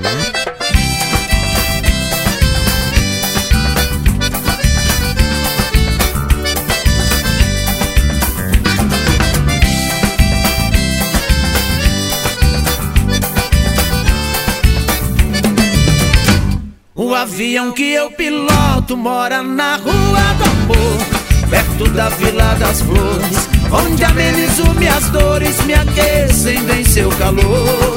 O avião que eu piloto mora na Rua do Amor, perto da Vila das Flores, onde amenizo minhas dores, me aquecem, vem seu calor.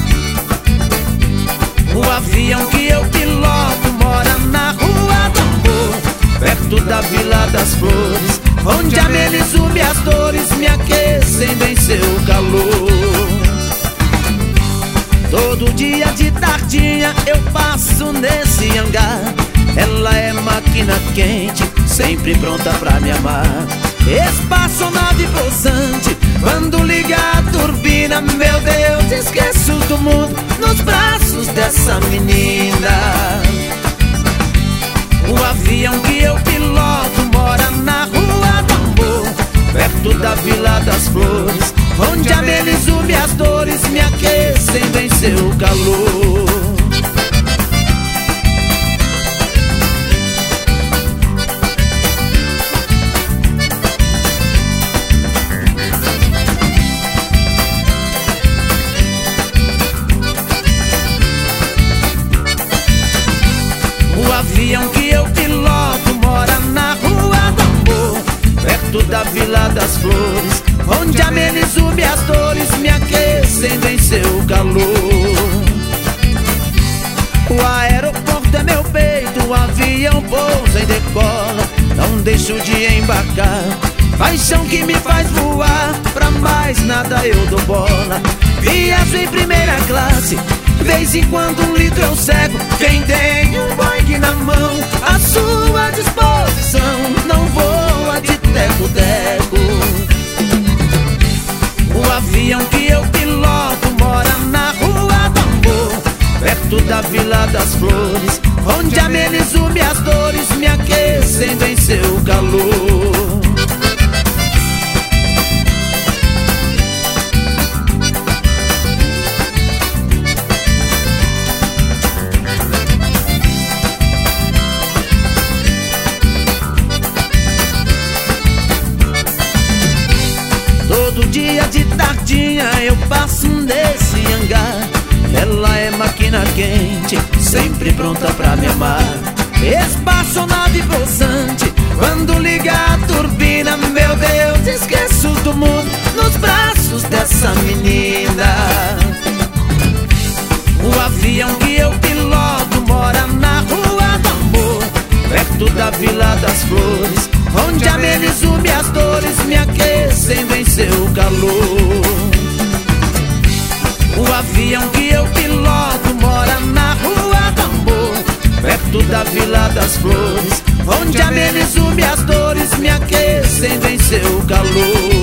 O avião que eu piloto mora na Rua do Amor, perto da Vila das Flores, onde amenizo minhas dores, me aquecem, vem seu calor. Todo dia de tardinha eu passo nesse hangar. Ela é máquina quente, sempre pronta pra me amar. Espaçonave possante, quando liga a turbina, meu Deus, esqueço do mundo nos braços dessa menina. O avião que eu piloto mora na Rua do Amor, perto da Vila das Flores, onde amenizo minhas dores, me aquecem, vem seu calor. O avião que eu piloto mora na Rua do Amor, perto da Vila das Flores, onde amenizo minhas dores, me aquecem, vem seu calor. O aeroporto é meu peito, o avião pousa e decola, não deixo de embarcar. Paixão que me faz voar, pra mais nada eu dou bola. Viajo em primeira classe, vez em quando um litro eu cego. Quem tem um Boeing na mão, à sua disposição, não voa de teco-teco. O avião que eu piloto mora na Rua do Amor, perto da Vila das Flores, onde amenizo minhas dores, me aquecem, vem seu calor. Todo dia de tardinha eu passo nesse hangar. Ela é máquina quente, sempre pronta pra me amar. Espaçonave possante, quando liga a turbina, meu Deus, esqueço do mundo nos braços dessa menina. O avião que eu piloto mora na Rua do Amor, perto da Vila das Flores, onde amenizo minhas dores, me aquecem, vem seu calor. O avião que eu piloto mora na Rua do Amor, perto da Vila das Flores, onde amenizo minhas dores, me aquecem, vem seu calor.